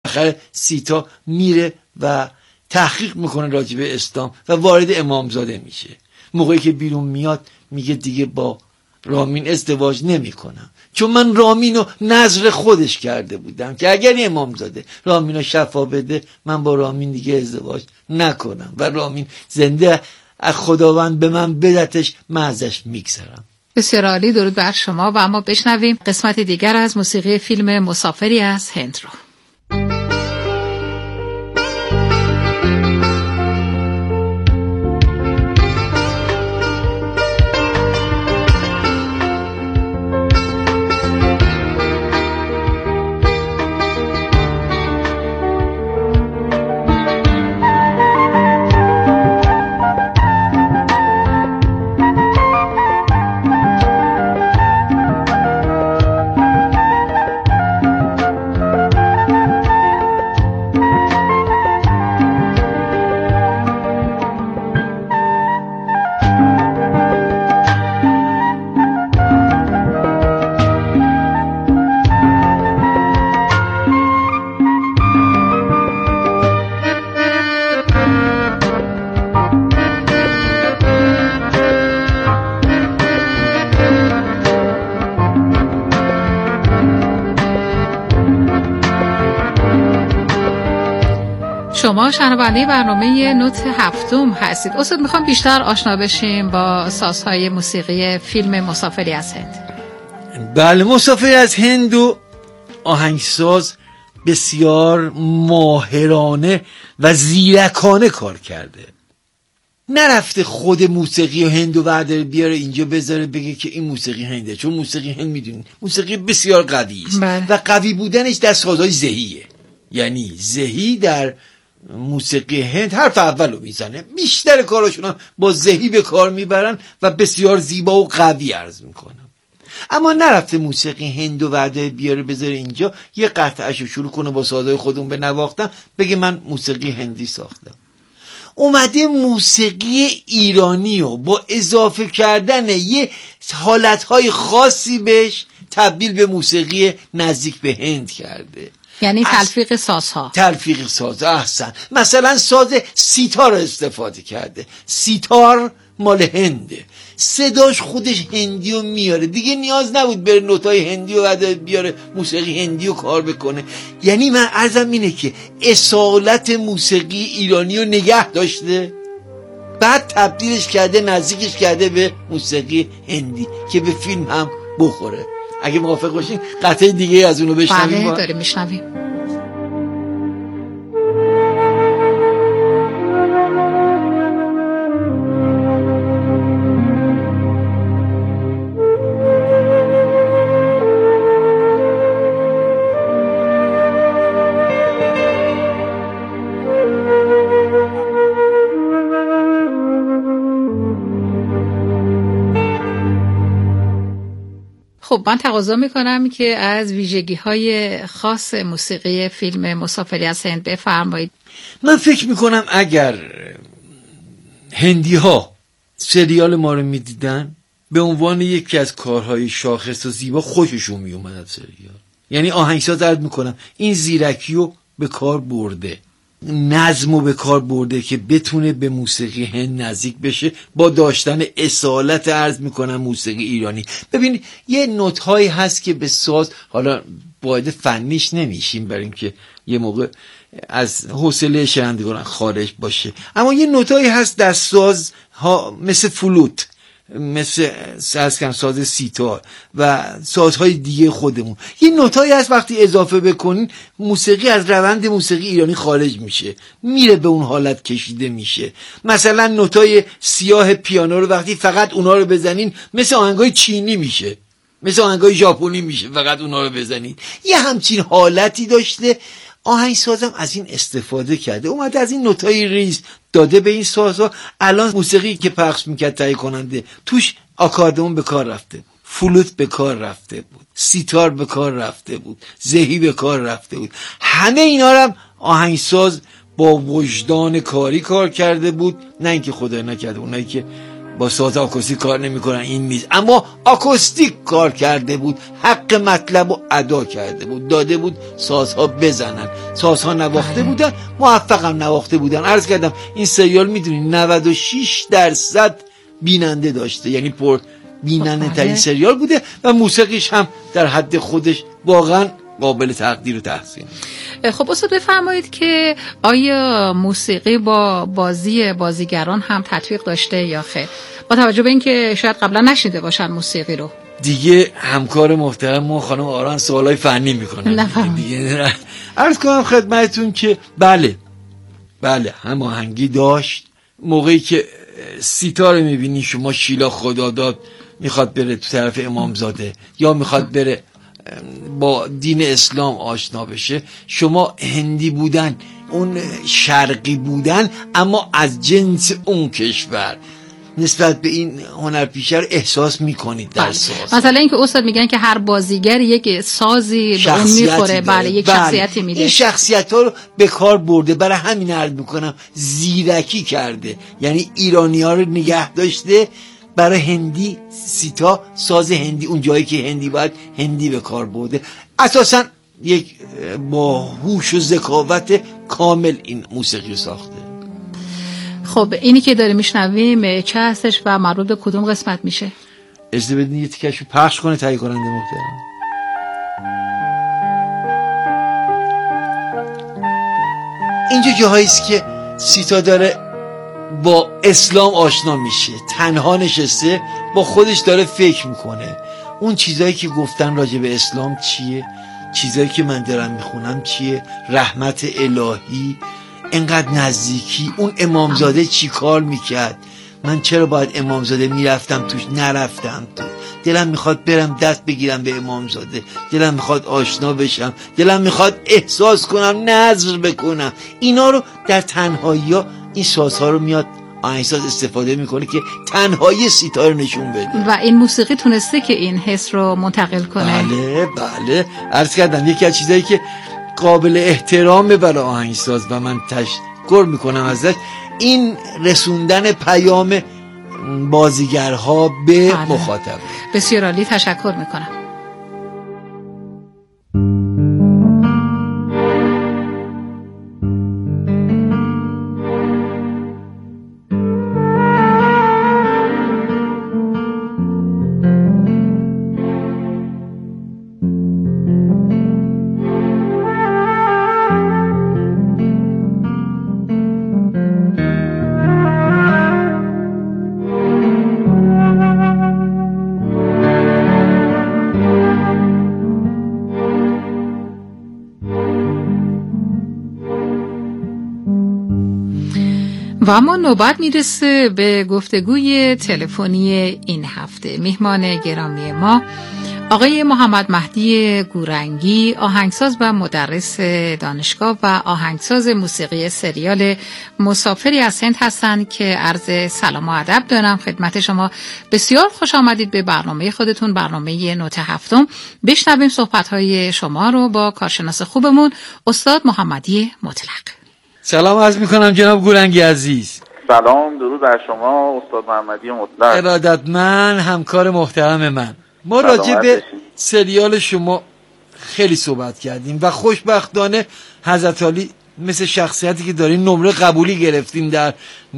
آخر سیتا میره و تحقیق میکنه راجع به اسلام و وارد امامزاده میشه. موقعی که بیرون میاد میگه دیگه با رامین ازدواج نمیکنم، چون من رامینو نظر خودش کرده بودم که اگر امامزاده رامینو شفا بده من با رامین دیگه ازدواج نکنم و رامین زنده از خداوند به من بدتش، من ازش میگذرم. بسیار عالی، درود بر شما. و اما بشنویم قسمت دیگر از موسیقی فیلم مسافری از هند رو. شما شنونده برنامه نوت هفتم هستید. استاد میخوام بیشتر آشنا بشیم با سازهای موسیقی فیلم مسافری از هند. بله، مسافری از هند و آهنگساز بسیار ماهرانه و زیرکانه کار کرده. نرفته خود موسیقی هندو برداره بیاره اینجا بذاره بگه که این موسیقی هنده، چون موسیقی هند میدونید موسیقی بسیار قوی است و قوی بودنش در سازهای زهیه. یعنی زهی در موسیقی هند حرف اولو میزنه، بیشتر کاراشون هم با زهی به کار میبرن و بسیار زیبا و قوی عرض میکنن. اما نرفته موسیقی هندو وعده بیاره بذاره اینجا یه قطعهشو شروع کنه با سازهای خودمون به نواختن بگه من موسیقی هندی ساختم. اومده موسیقی ایرانی رو با اضافه کردن یه حالتهای خاصی بهش تبدیل به موسیقی نزدیک به هند کرده. یعنی تلفیق سازها. تلفیق ساز، احسن. مثلا ساز سیتار استفاده کرده. سیتار مال هنده، صداش خودش هندی رو میاره، دیگه نیاز نبود بره نوتای هندی رو بیاره موسیقی هندی رو کار بکنه. یعنی من عرضم اینه که اصالت موسیقی ایرانی رو نگه داشته، بعد تبدیلش کرده، نزدیکش کرده به موسیقی هندی که به فیلم هم بخوره. اگه موافق باشین قطعه دیگه از اونو بشنویم. بله، داریم میشنویم. خب من تقاضا میکنم که از ویژگی‌های خاص موسیقی فیلم مسافری از هند بفرمایید. من فکر میکنم اگر هندی ها سریال ما رو میدیدن به عنوان یکی از کارهای شاخص و زیبا خوششون میومد سریال. یعنی آهنگساز عرض میکنم این زیرکی رو به کار برده، نظمو به کار برده که بتونه به موسیقی هند نزدیک بشه با داشتن اصالت عرض میکنم موسیقی ایرانی. ببین یه نوت‌هایی هست که به ساز، حالا باید فنیش نمیشیم برای اینکه یه موقع از حوصله شنوندگان خارج باشه، اما یه نوت‌هایی هست در ساز ها مثل فلوت، مثل ساز سیتار و سازهای دیگه خودمون، یه نوتایی هست وقتی اضافه بکنین موسیقی از روند موسیقی ایرانی خارج میشه، میره به اون حالت کشیده میشه. مثلا نوتای سیاه پیانو رو وقتی فقط اونا رو بزنین مثل آهنگای چینی میشه، مثل آهنگای ژاپنی میشه فقط اونا رو بزنین. یه همچین حالتی داشته. آهنگسازم از این استفاده کرده، اومده از این نوتای ریز داده به این سازها. الان موسیقی که پخش میکرد تهیه کننده توش آکاردئون به کار رفته بود، فلوت به کار رفته بود، سیتار به کار رفته بود، زهی به کار رفته بود. همه اینا رو هم آهنگساز با وجدان کاری کار کرده بود، نه اینکه خدای نکرده اونایی که با ساز آکوستیک کار نمیکنن این میز، اما آکوستیک کار کرده بود، حق مطلب رو ادا کرده بود، داده بود سازها بزنن، سازها نواخته بودن، موفقم نواخته بودن. عرض کردم این سریال میدونی 96% بیننده داشته، یعنی پر بیننده ترین سریال بوده و موسیقیش هم در حد خودش واقعا قابل تقدیر و تحسین. خب استاد بفرمایید که آیا موسیقی با بازیگران هم تطبیق داشته یا خیر؟ با توجه به اینکه شاید قبلا نشنیده باشن موسیقی رو. دیگه همکار محترم ما خانم آران سوالای فنی میکنن دیگه. عرض کنم خدمتتون که بله هماهنگی داشت. موقعی که سیتار میبینی شما شیلا خداداد میخواد بره تو طرف امامزاده یا میخواد بره با دین اسلام آشنا بشه، شما هندی بودن، اون شرقی بودن اما از جنس اون کشور، نسبت به این هنرپیشه احساس میکنید در ساز. مثلا اینکه استاد میگن که هر بازیگر یک سازی به اون میخوره، بله یک شخصیتی میده. این شخصیت ها رو به کار برده، برای همین عرض میکنم زیرکی کرده، یعنی ایرانی ها رو نگه داشته، برای هندی سیتا ساز هندی، اون جایی که هندی باید هندی به کار برده. اساسا یک با هوش و ذکاوت کامل این موسیقی رو ساخته. خب اینی که داره میشنویم چه هستش و مربوط به کدوم قسمت میشه؟ اجازه بدین یه تیکشو پخش کنه تهیه کننده محترم. اینجا جاهایی است که سیتا داره با اسلام آشنا میشه، تنها نشسته با خودش داره فکر میکنه اون چیزایی که گفتن راجع به اسلام چیه، چیزایی که من دارم میخونم چیه، رحمت الهی، انقدر نزدیکی، اون امامزاده چی کار میکرد، من چرا باید امامزاده میرفتم توش نرفتم تو، دلم میخواد برم دست بگیرم به امامزاده، دلم میخواد آشنا بشم، دلم میخواد احساس کنم، نظر بکنم. اینا رو در تنهایی ها این سازها رو میاد آهنگساز استفاده میکنه که تنهایی سیتار نشون بده و این موسیقی تونسته که این حس رو منتقل کنه. بله عرض کردم یکی از چیزایی که قابل احترامه برای آهنگساز و من تشکر میکنم ازش، این رسوندن پیام بازیگرها به مخاطب. بسیار عالی، تشکر میکنم. و اما نوبت میرسه به گفتگوی تلفنی این هفته. میهمان گرامی ما آقای محمد مهدی گورنگی، آهنگساز و مدرس دانشگاه و آهنگساز موسیقی سریال مسافری از هند هستند که عرض سلام و ادب دارم خدمت شما. بسیار خوش آمدید به برنامه خودتون، برنامه نوت هفتم. بشنویم صحبت‌های شما رو با کارشناس خوبمون استاد محمدی مطلق. سلام عرض میکنم جناب گورنگی عزیز. سلام، درود بر شما استاد محمدی مطلق. ارادتمند همکار محترم من. ما راجع به سریال شما خیلی صحبت کردیم و خوشبختانه حضرت علی مثل شخصیتی که دارین نمره قبولی گرفتین در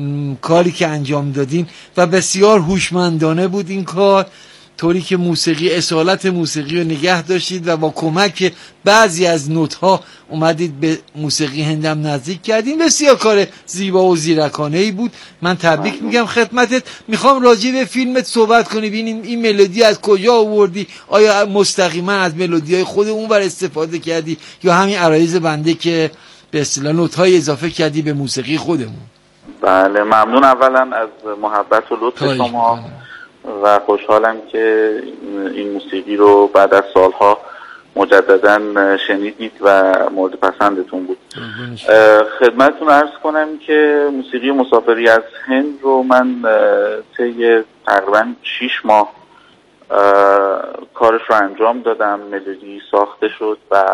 کاری که انجام دادین و بسیار هوشمندانه بود این کار، طوری که موسیقی، اصالت موسیقی رو نگه داشتید و با کمک بعضی از نوت‌ها اومدید به موسیقی هندم نزدیک کردین. بسیار کار زیبا و زیرکانه‌ای بود. من تبریک میگم خدمتت. میخوام راجع به فیلمت صحبت کنی، ببینیم این ملودی از کجا آوردی، آیا مستقیما از ملودی‌های خود اونور استفاده کردی یا همین عرایض بنده که به اصطلاح نوت‌های اضافه کردی به موسیقی خودمون؟ بله، ممنون اولا از محبت و لطف شما و خوشحالم که این موسیقی رو بعد از سالها مجددا شنیدید و مورد پسندتون بود. خدمتتون عرض کنم که موسیقی مسافری از هند رو من طی تقریبا 6 ماه کارش رو انجام دادم، ملودی ساخته شد و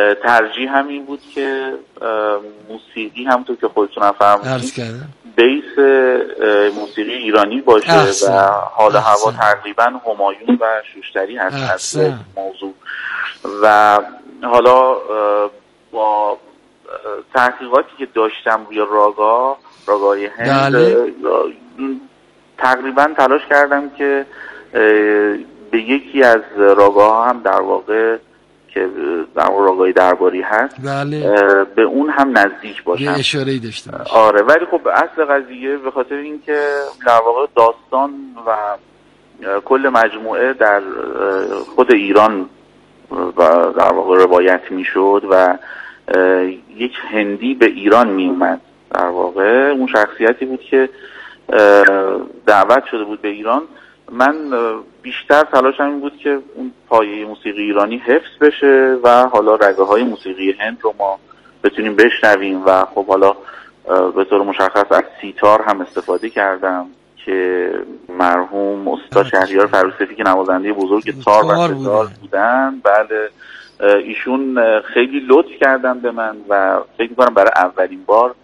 ترجیح همین بود که موسیقی همونطور که خودتون فرمودید بیس موسیقی ایرانی باشه و حال هوا تقریبا همایون و شوشتری هست از موضوع. و حالا با تحقیقاتی که داشتم روی راگای هند تقریبا تلاش کردم که به یکی از راگاها هم در واقع که در راگای درباری هست به اون هم نزدیک باشم. یه اشاره‌ای داشته باشه. آره، ولی خب اصل قضیه به خاطر اینکه در واقع داستان و کل مجموعه در خود ایران و در واقع روایت میشد و یک هندی به ایران می اومد. در واقع اون شخصیتی بود که دعوت شده بود به ایران. من بیشتر تلاشم این بود که اون پایه موسیقی ایرانی حفظ بشه و حالا رگه های موسیقی هند رو ما بتونیم بشنویم و خب حالا به طور مشخص از سیتار هم استفاده کردم که مرحوم استاد شهریار فروسفی که نوازنده بزرگ تار و ستار بودن، بله، ایشون خیلی لطف کردن به من و فکر می‌کنم برای اولین بار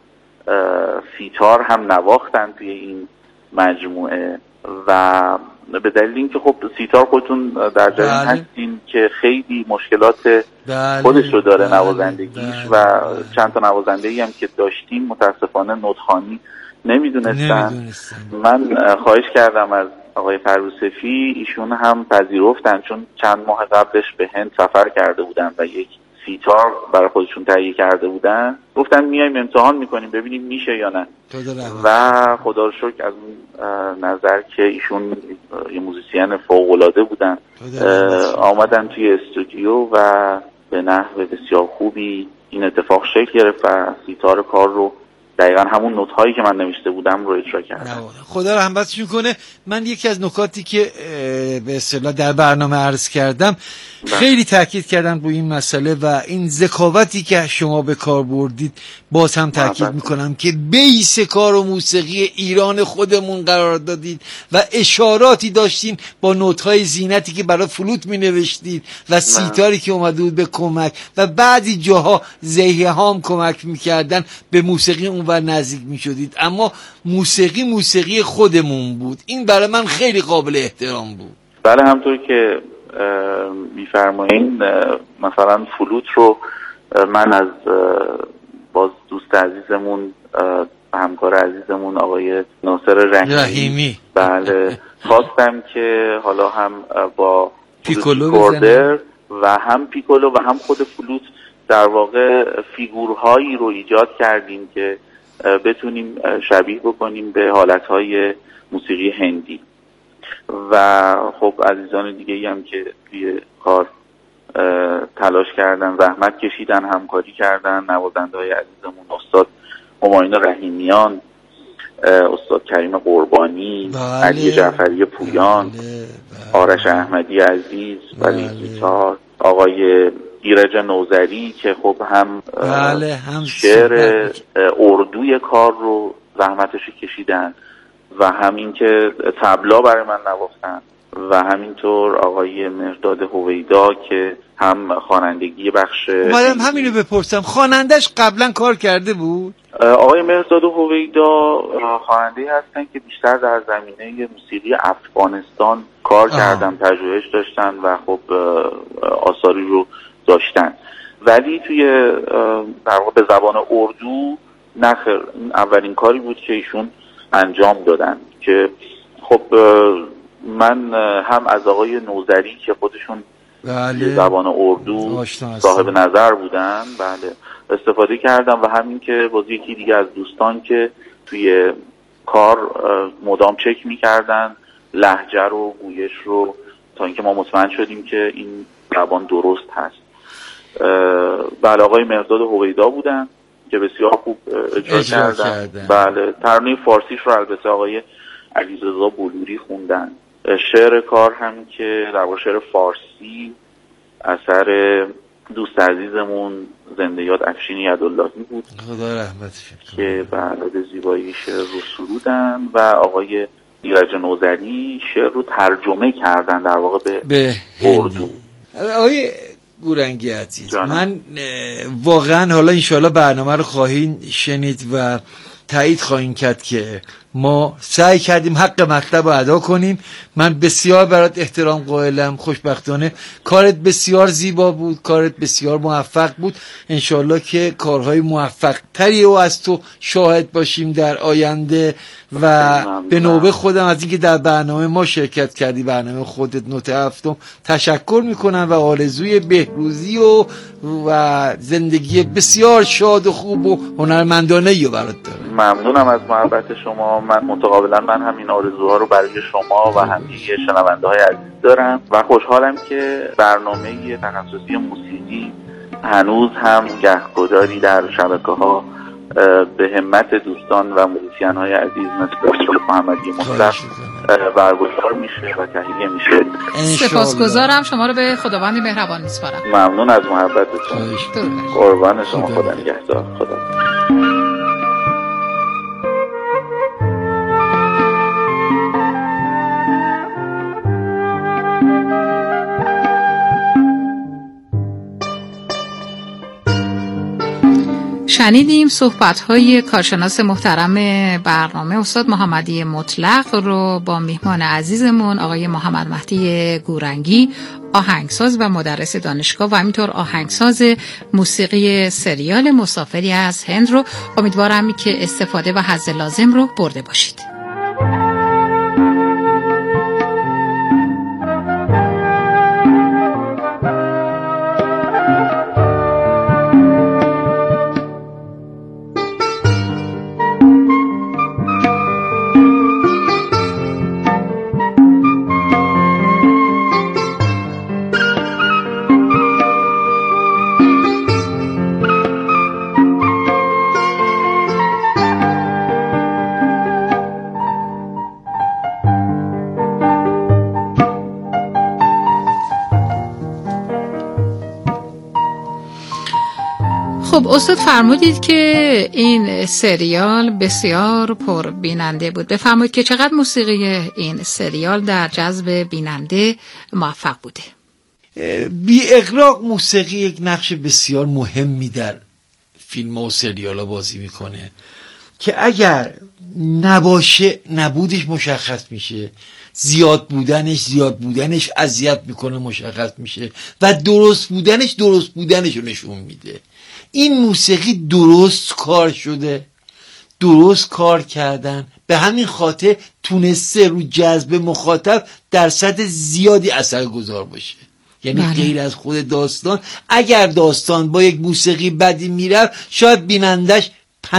سیتار هم نواختن توی این مجموعه و به دلیل اینکه خب سیتار خودتون در جریان هستین که خیلی مشکلات خودش رو داره نوازندگیش و چند تا نوازنده‌ای هم که داشتیم متاسفانه نوت‌خوانی نمیدونستن. من خواهش کردم از آقای فروسفی، ایشون هم پذیرفتن چون چند ماه قبلش به هند سفر کرده بودن و یک سیتار برای خودشون تهیه کرده بودن. گفتن میایم امتحان میکنیم ببینیم میشه یا نه و خدا رو شکر از اون نظر که ایشون یه موزیسین فوق‌العاده بودن آمدن توی استودیو و به نحو بسیار خوبی این اتفاق شکل گرفت و سیتار کار رو دقیقا همون نوت هایی که من نوشته بودم رو اجرا کردم. خدا رحمتشون کنه. من یکی از نکاتی که به اصطلاح در برنامه عرض کردم خیلی تاکید کردم روی این مسئله و این ذکاوتی که شما به کار بردید باز هم تاکید میکنم که بیس کار و موسیقی ایران خودمون قرار دادید و اشاراتی داشتین با نوت‌های زینتی که برای فلوت مینوشتید و سیتاری که اومده بود به کمک و بعضی جاها زیه هام کمک میکردن به موسیقی اونور نزدیک میشدید، اما موسیقی خودمون بود. این برای من خیلی قابل احترام بود. بله، همطور که میفرمایین مثلا فلوت رو من از باز دوست عزیزمون همکار عزیزمون آقای ناصر رحیمی بله خواستم که حالا هم با پیکولو کوردر و هم پیکولو و هم خود فلوت در واقع فیگورهایی رو ایجاد کردیم که بتونیم شبیه بکنیم به حالتهای موسیقی هندی و خب عزیزان دیگه‌ای هم که توی کار تلاش کردن، زحمت کشیدن، همکاری کردن، نوازنده‌های عزیزمون استاد همایون رحیمیان، استاد کریم قربانی، علی جعفری پویان، آرش احمدی عزیز، ولی گیتار، آقای ایرج نوذری که خب هم شعر اردوی کار رو زحمتش کشیدن و همین که طبلا برای من نواختن و همینطور آقای مهرداد هویدا که هم خوانندگی بخش اومدم همینو بپرسم، خوانندش قبلا کار کرده بود؟ آقای مهرداد هویدا خواننده‌ای هستن که بیشتر در زمینه موسیقی افغانستان کار کردن، پژوهش داشتن و خب آثاری رو داشتن، ولی توی در واقع به زبان اردو نخیر. این اولین کاری بود که ایشون انجام دادن که خب من هم از آقای نوذری که خودشون زبان اردو صاحب نظر بودن بله استفاده کردم و همین که باز یکی دیگه از دوستان که توی کار مدام چک میکردن لهجه رو، گویش رو، تا اینکه ما مطمئن شدیم که این زبان درست هست. بله، آقای مهرداد هویدا بودن که بسیار خوب اجرا کردن. بله، ترانه فارسیش رو البته آقای علیرضا بلوری خوندن. شعر کار هم که در واقع شعر فارسی اثر دوست عزیزمون زنده یاد افشین یداللهی بود، خدا رحمتش که بله به زیبایی شعر رو سرودن و آقای ایرج نوذری شعر رو ترجمه کردن در واقع به اردو. آقای گورنگی عزیز، من واقعا حالا انشاءالله برنامه رو خواهید شنید و تایید خواهیم کرد که ما سعی کردیم حق مطلب رو ادا کنیم. من بسیار برات احترام قائلم. خوشبختانه کارت بسیار زیبا بود، کارت بسیار موفق بود. انشالله که کارهای موفق تری رو از تو شاهد باشیم در آینده. و به نوبه خودم از اینکه در برنامه ما شرکت کردی، برنامه خودت نوت هفتم، تشکر میکنم و آرزوی بهروزی و زندگی بسیار شاد و خوب و هنرمندانه رو برات دارم. ممنونم از محبت شما. من متقابلا من همین آرزوها رو برای شما و همه شنونده های عزیز دارم و خوشحالم که برنامه تخصصی موسیقی هنوز هم گهگداری در شبکه‌ها به همت دوستان و موزیسین های عزیز مثل دکتر محمدی مطلق برگزار میشه و تهیه میشه. سپاسگزارم. شما رو به خداوند مهربان میسپارم. ممنون از محبتتون. قربان شما. خدا نگهدار. خدا. شنیدیم صحبت‌های کارشناس محترم برنامه استاد محمدی مطلق رو با میهمان عزیزمون آقای محمد مهدی گورنگی، آهنگساز و مدرس دانشگاه و همینطور آهنگساز موسیقی سریال مسافری از هند رو. امیدوارم که استفاده و حظ لازم رو برده باشید. خب استاد فرمودید که این سریال بسیار پر بیننده بود. بفرمایید که چقدر موسیقی این سریال در جذب بیننده موفق بوده؟ بی اغراق موسیقی یک نقش بسیار مهمی در فیلم و سریال ها بازی میکنه که اگر نباشه نبودش مشخص میشه، زیاد بودنش اذیت میکنه مشخص میشه و درست بودنش رو نشون میده. این موسیقی درست کار شده، درست کار kardن، به همین خاطر تونسته رو جذب مخاطب درصد زیادی اثرگذار باشه. یعنی غیر از خود داستان، اگر داستان با یک موسیقی بدی میرفت شاید بینندش 55%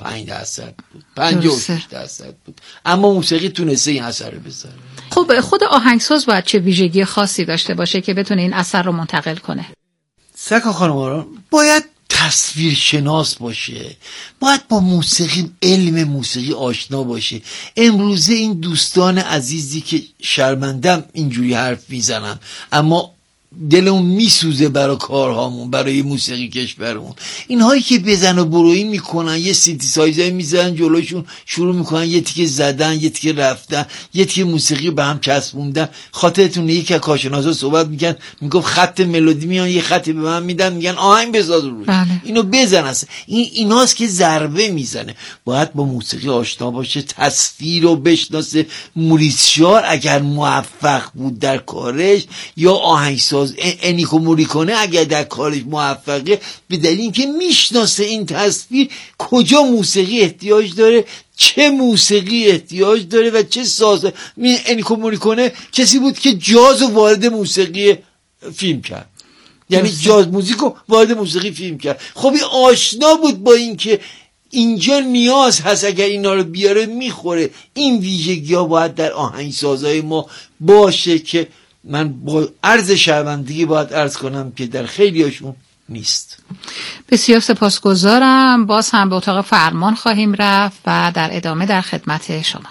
بود، 56% بود، اما موسیقی تونسته این اثر رو بذاره. خب خود آهنگساز باید چه ویژگی خاصی داشته باشه که بتونه این اثر رو منتقل کنه؟ سکا خانم باید تصویر شناس باشه، باید با موسیقی، علم موسیقی آشنا باشه. امروزه این دوستان عزیزی که شرمندم اینجوری حرف میزنم اما دلمون میسوزه برای کارهامون، برای موسیقی کشورمون، اینهایی که بزن و برویی میکنن، یه سینتی سایزر میزنن جلوشون، شروع میکنن یه تیکه زدن، یه تیکه رفتن، یه تیکه موسیقی به هم چسبوندن. خاطرتون یکی از کارشناسا صحبت میکرد، میگفت خط ملودی میان یه خطی به من میدن میگن آهنگ بساز روش، اینو بزن. اصلا ایناست که ضربه میزنه. باید با موسیقی آشنا باشه، تصویر رو بشناسه. موریس شار اگر موفق بود در کارش، یا آهنگساز انیکو موریکونه اگر در کارش موفقه، به دلیل اینکه میشناسه این تصویر کجا موسیقی احتیاج داره، چه موسیقی احتیاج داره و چه ساز. انیکو موریکونه کسی بود که جاز رو وارد موسیقی فیلم کرد، یعنی جاز موزیکو وارد موسیقی فیلم کرد. خب این آشنا بود با این که اینجا نیاز هست، اگر اینا رو بیاره میخوره. این ویژگی ها باید در آهنگسازهای ما باشه که من با عرض شرمندگی باید عرض کنم که در خیلی هاشون نیست. بسیار سپاسگزارم. باز هم به اتاق فرمان خواهیم رفت و در ادامه در خدمت شما.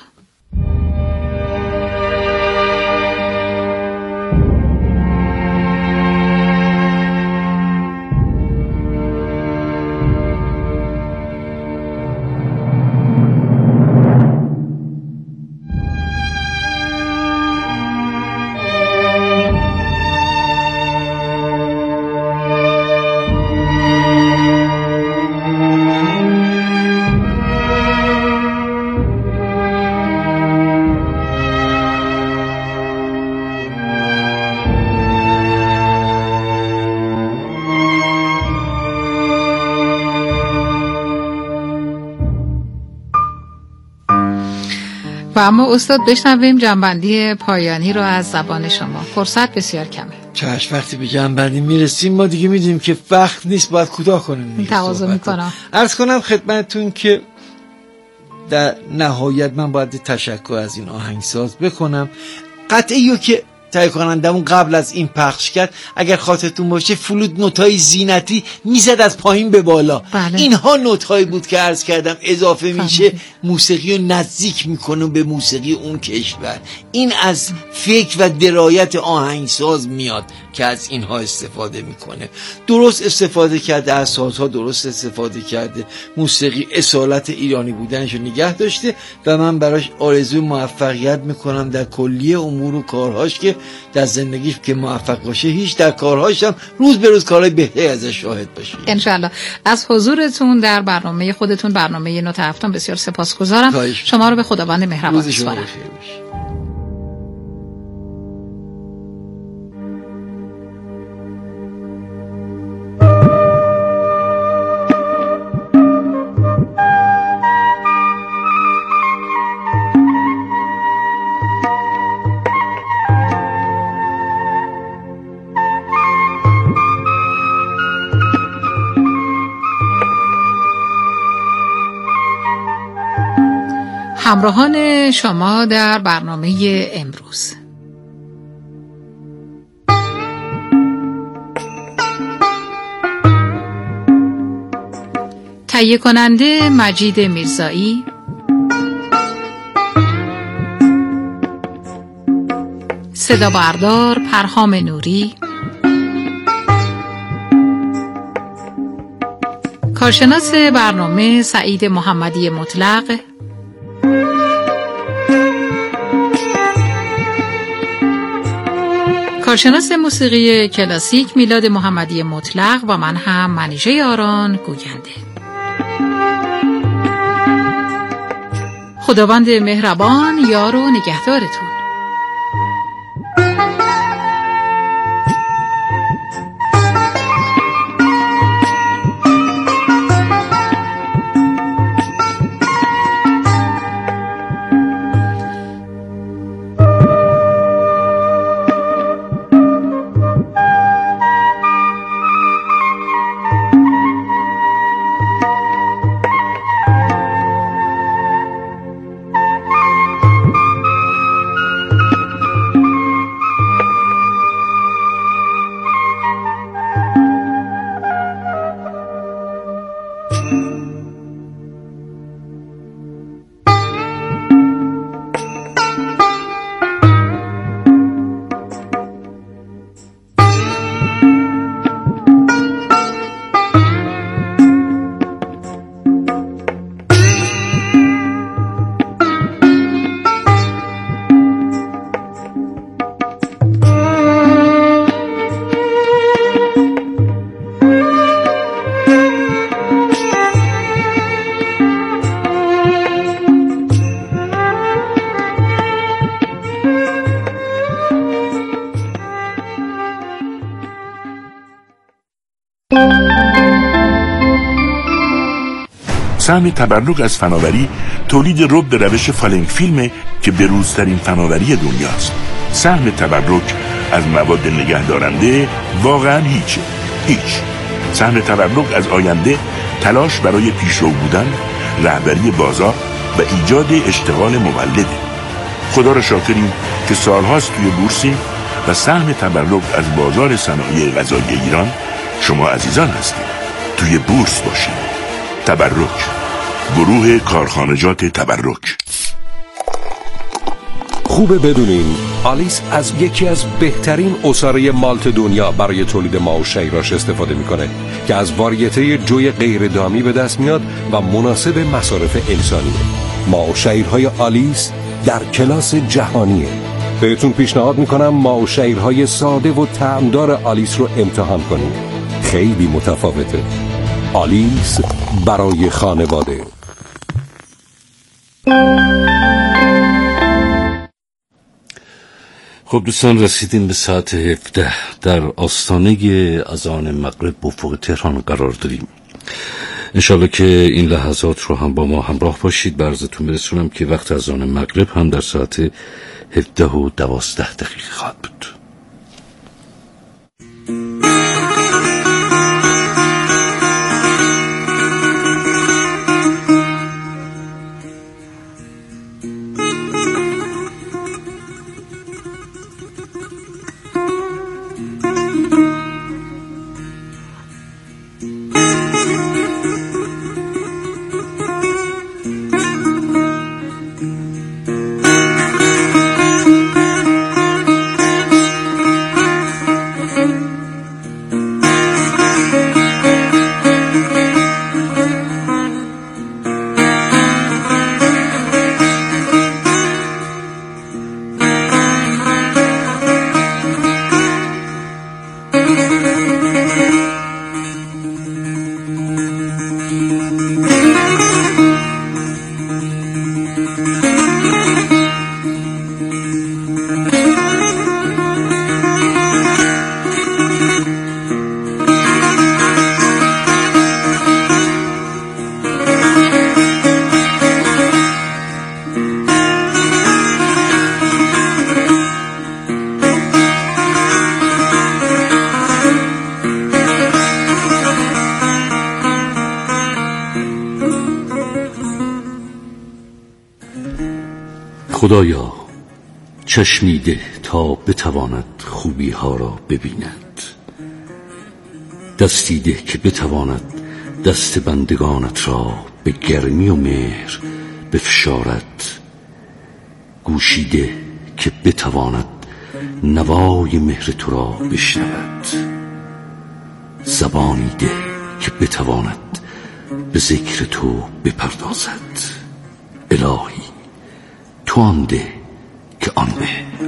و اما استاد بشنویم جنبندی پایانی رو از زبان شما. فرصت بسیار کمه. چشم، وقتی به جنبندی میرسیم ما دیگه میدونیم که وقت نیست، باید کوتاه کنیم. تقاضا میکنم عرض کنم خدمتتون که در نهایت من باید تشکر از این آهنگساز بکنم. قطعیو که تهیه کنندمون قبل از این پخش کرد، اگر خاطرتون باشه فلوت نوتای زینتی میزد از پایین به بالا. بله. اینها نوتایی بود که عرض کردم اضافه میشه، موسیقی رو نزدیک میکنه به موسیقی اون کشور. این از فکر و درایت آهنگساز میاد که از اینها استفاده میکنه. درست استفاده کرده، از سازها درست استفاده کرده، موسیقی اصالت ایرانی بودنشو نگه داشته و من براش آرزوی موفقیت میکنم در کلیه امور و کارهاش، که در زندگیش که موفق باشه، هیچ در کارهاش هم روز به روز کارهای بهتری ازش شاهد باشی انشالله. از حضورتون در برنامه خودتون، برنامه نوت هفتم، بسیار سپاسگزارم. شما رو به خداوند مهربان میسپارم. همراهان شما در برنامه امروز، تهیه کننده مجید میرزایی، صدا بردار پرهام نوری، کارشناس برنامه سعید محمدی مطلق، کارشناس موسیقی کلاسیک میلاد محمدی مطلق و من هم منیژه آران گوینده. خداوند مهربان یار و نگهدارتون. سهم تبرک از فناوری تولید رب به روش فالنگ فیلمه که بروزترین فناوری دنیاست. سهم تبرک از مواد نگهدارنده واقعا هیچ. سهم تبرک از آینده تلاش برای پیشرو بودن، رهبری بازار و ایجاد اشتغال مولده. خدا را شاکریم که سالهاست توی بورسیم و سهم تبرک از بازار صنایع غذایی ایران شما عزیزان هستید. توی بورس باشید. تبرک، گروه کارخانجات تبرک. خوبه بدونین آلیس از یکی از بهترین عصاره مالت دنیا برای تولید ماه و شیراش استفاده میکنه که از واریته جوی غیر دامی به دست میاد و مناسب مصارف انسانیه. ماه و شیرهای آلیس در کلاس جهانیه. بهتون پیشنهاد میکنم ماه و شیرهای ساده و طعمدار آلیس رو امتحان کنید. خیلی متفاوته. آلیس برای خانواده. خب دوستان، رسیدیم به ساعت 17. در آستانه اذان مغرب افق تهران قرار داریم. انشالله که این لحظات رو هم با ما همراه باشید. برزتون برسونم که وقت اذان مغرب هم در ساعت 17:12 خواهد بود. خدایا چشمی ده تا بتواند خوبی ها را ببیند، دستی ده که بتواند دست بندگانت را به گرمی و مهر بفشارد، گوشی ده که بتواند نوای مهر تو را بشنود، زبانی ده که بتواند به ذکر تو بپردازد. الهی تو آن ده که آن به.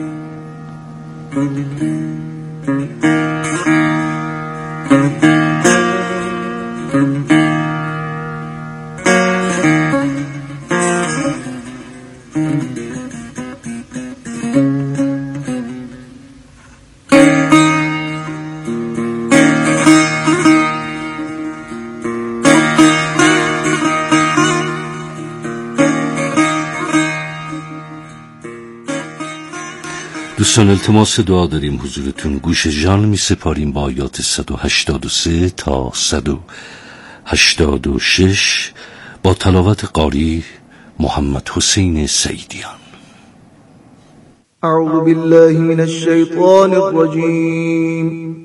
دوستان التماس دعا داریم حضورتون. گوش جان می سپاریم با آیات 183 تا 186 با تلاوت قاری محمد حسین سعیدیان. اعوذ بالله من الشیطان الرجیم.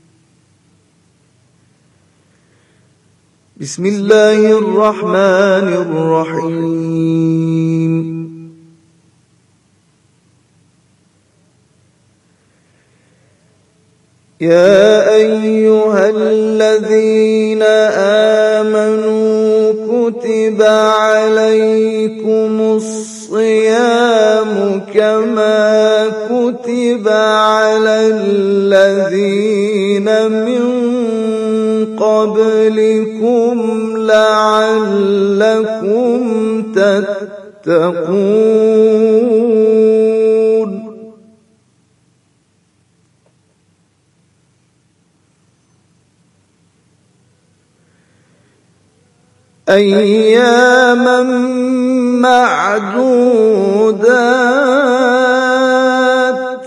بسم الله الرحمن الرحیم. يا أيها الذين آمنوا كتب عليكم الصيام كما كتب على الذين من قبلكم لعلكم تتقون. أياما معدودات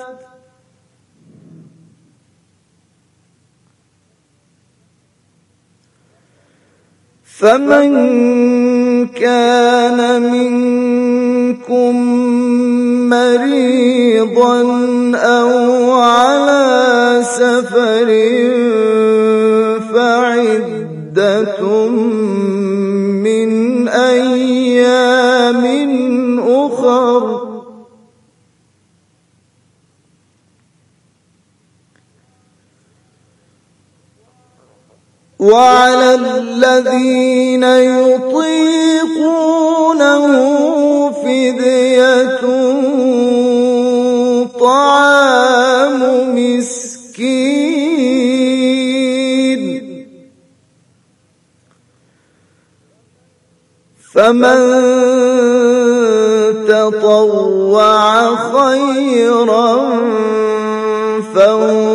فمن كان منكم مريضا أو على سفر فعدة من أيام أخر وعلى الذين يطيقونه فدية طعام مسكين فمن تطوع خيرا فهو